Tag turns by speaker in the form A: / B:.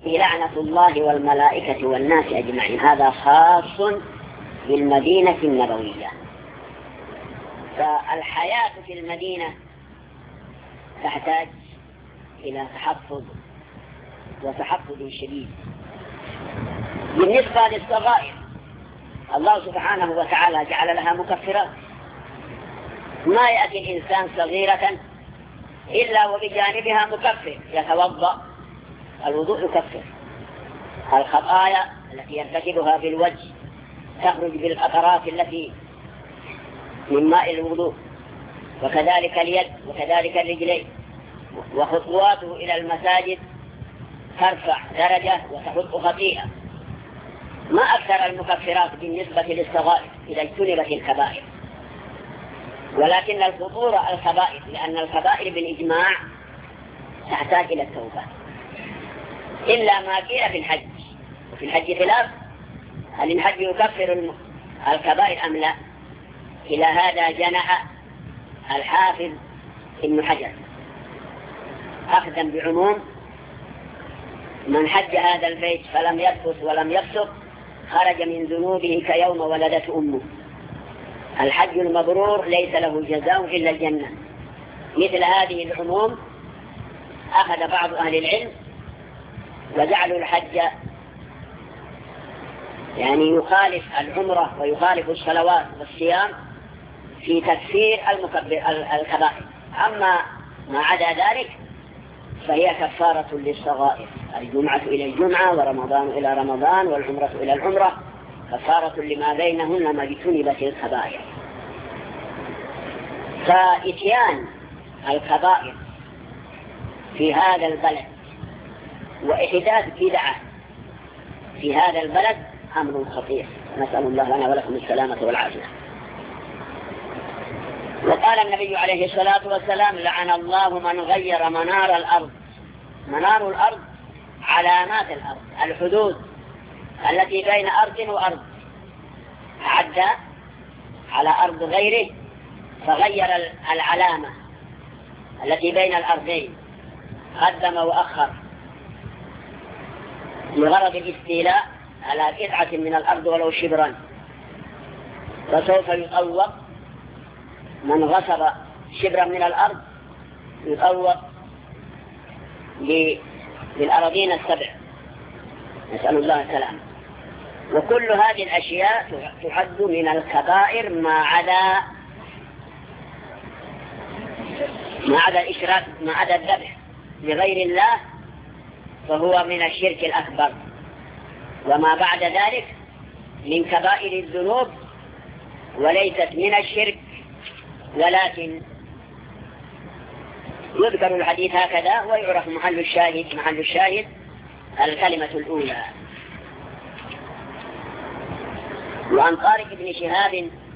A: لعنة الله والملائكة والناس أجمعين. هذا خاص بالمدينة النبوية. فالحياة في المدينة تحتاج إلى تحفظ وتحفظ شديد. بالنسبة للصغائر الله سبحانه وتعالى جعل لها مكفرات. ما يأتي الإنسان صغيرة إلا وبجانبها مكفر، يتوضأ الوضوء يكفر. الخطايا التي يرتكبها بالوجه تخرج بالقطرات التي من ماء الوضوء، وكذلك اليد وكذلك الرجلين. وخطواته إلى المساجد ترفع درجة وتحط خطيئة. ما أكثر المكفرات بالنسبة للصغائر إذا اجتنبت الكبائر، ولكن الخطورة الكبائر، لأن الكبائر بالإجماع تحتاج إلى التوبة، إلا ما قيل في الحج. وفي الحج خلاف، هل الحج يكفر الكبائر أم لا؟ إلى هذا جنح الحافظ ابن حجر أخذا بعموم من حج هذا البيت فلم يرفث ولم يفسق خرج من ذنوبه كيوم ولدته أمه. الحج المبرور ليس له جزاء إلا الجنة. مثل هذه العموم أخذ بعض أهل العلم وجعلوا الحج يعني يخالف العمرة ويخالف الصلوات والصيام في تكفير الكبائر. أما ما عدا ذلك فهي كفارة للصغائر. الجمعة إلى الجمعة ورمضان إلى رمضان والعمرة إلى العمرة كفارة لما بينهن ما اجتنبت الكبائر. فإتيان الكبائر في هذا البلد وإحداث بدعة في هذا البلد أمر خطير، نسأل الله لنا ولكم السلامة والعافية. وقال النبي عليه الصلاة والسلام: لعن الله من غير منار الأرض. منار الأرض علامات الأرض، الحدود التي بين أرض وأرض. عدى على أرض غيره فغير العلامة التي بين الأرضين، قدم وأخر لغرض الاستيلاء على قطعة من الأرض ولو شبرا، فسوف يطوق من غصب شبرا من الأرض يطوق للأراضين السبع، نسأل الله السلام. وكل هذه الأشياء تعد من الكبائر ما عدا الإشراك، ما عدا الذبح لغير الله، فهو من الشرك الأكبر. وما بعد ذلك من كبائر الذنوب وليست من الشرك، ولكن يذكر الحديث هكذا ويعرف محل الشاهد الكلمة الأولى. وعن طارق بن شهاب